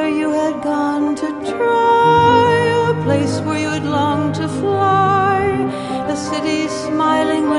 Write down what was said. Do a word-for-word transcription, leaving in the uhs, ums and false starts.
where you had gone to try, a place where you had longed to fly, a city smiling